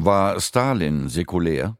War Stalin säkulär?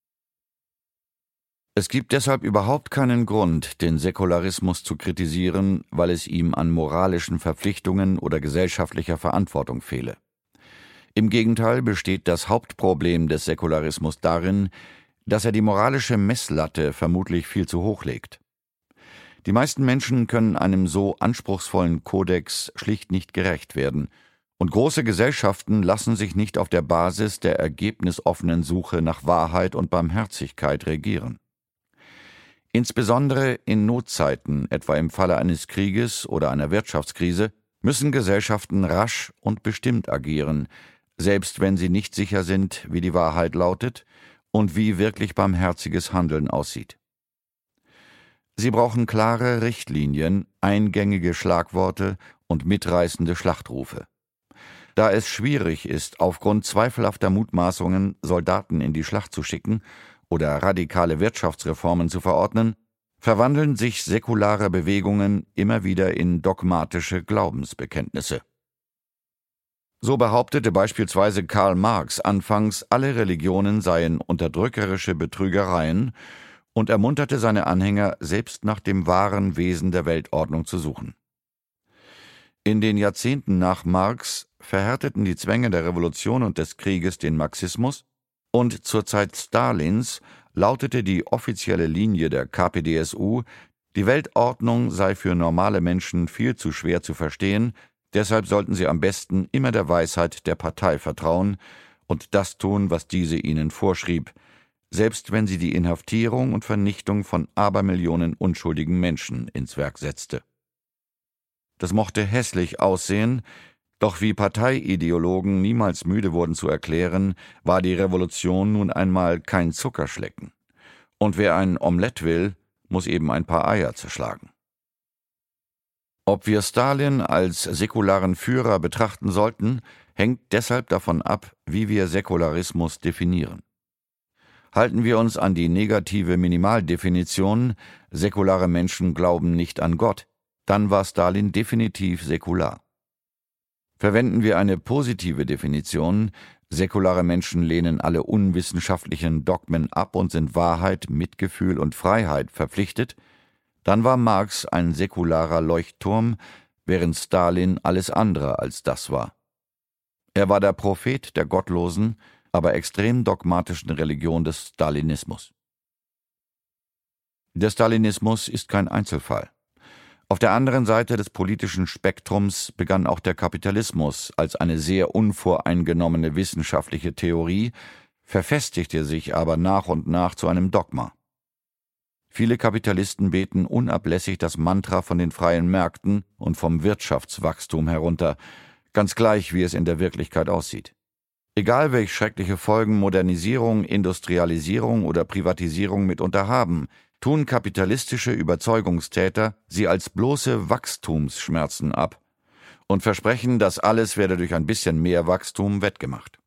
Es gibt deshalb überhaupt keinen Grund, den Säkularismus zu kritisieren, weil es ihm an moralischen Verpflichtungen oder gesellschaftlicher Verantwortung fehle. Im Gegenteil besteht das Hauptproblem des Säkularismus darin, dass er die moralische Messlatte vermutlich viel zu hoch legt. Die meisten Menschen können einem so anspruchsvollen Kodex schlicht nicht gerecht werden, und große Gesellschaften lassen sich nicht auf der Basis der ergebnisoffenen Suche nach Wahrheit und Barmherzigkeit regieren. Insbesondere in Notzeiten, etwa im Falle eines Krieges oder einer Wirtschaftskrise, müssen Gesellschaften rasch und bestimmt agieren, selbst wenn sie nicht sicher sind, wie die Wahrheit lautet und wie wirklich barmherziges Handeln aussieht. Sie brauchen klare Richtlinien, eingängige Schlagworte und mitreißende Schlachtrufe. Da es schwierig ist, aufgrund zweifelhafter Mutmaßungen Soldaten in die Schlacht zu schicken oder radikale Wirtschaftsreformen zu verordnen, verwandeln sich säkulare Bewegungen immer wieder in dogmatische Glaubensbekenntnisse. So behauptete beispielsweise Karl Marx anfangs, alle Religionen seien unterdrückerische Betrügereien und ermunterte seine Anhänger, selbst nach dem wahren Wesen der Weltordnung zu suchen. In den Jahrzehnten nach Marx verhärteten die Zwänge der Revolution und des Krieges den Marxismus, und zur Zeit Stalins lautete die offizielle Linie der KPdSU, die Weltordnung sei für normale Menschen viel zu schwer zu verstehen, deshalb sollten sie am besten immer der Weisheit der Partei vertrauen und das tun, was diese ihnen vorschrieb, selbst wenn sie die Inhaftierung und Vernichtung von Abermillionen unschuldigen Menschen ins Werk setzte. Das mochte hässlich aussehen, doch wie Parteiideologen niemals müde wurden zu erklären, war die Revolution nun einmal kein Zuckerschlecken. Und wer ein Omelett will, muss eben ein paar Eier zerschlagen. Ob wir Stalin als säkularen Führer betrachten sollten, hängt deshalb davon ab, wie wir Säkularismus definieren. Halten wir uns an die negative Minimaldefinition, säkulare Menschen glauben nicht an Gott, dann war Stalin definitiv säkular. Verwenden wir eine positive Definition, säkulare Menschen lehnen alle unwissenschaftlichen Dogmen ab und sind Wahrheit, Mitgefühl und Freiheit verpflichtet, dann war Marx ein säkularer Leuchtturm, während Stalin alles andere als das war. Er war der Prophet der gottlosen, aber extrem dogmatischen Religion des Stalinismus. Der Stalinismus ist kein Einzelfall. Auf der anderen Seite des politischen Spektrums begann auch der Kapitalismus als eine sehr unvoreingenommene wissenschaftliche Theorie, verfestigte sich aber nach und nach zu einem Dogma. Viele Kapitalisten beten unablässig das Mantra von den freien Märkten und vom Wirtschaftswachstum herunter, ganz gleich, wie es in der Wirklichkeit aussieht. Egal welch schreckliche Folgen Modernisierung, Industrialisierung oder Privatisierung mitunter haben, tun kapitalistische Überzeugungstäter sie als bloße Wachstumsschmerzen ab und versprechen, das alles werde durch ein bisschen mehr Wachstum wettgemacht.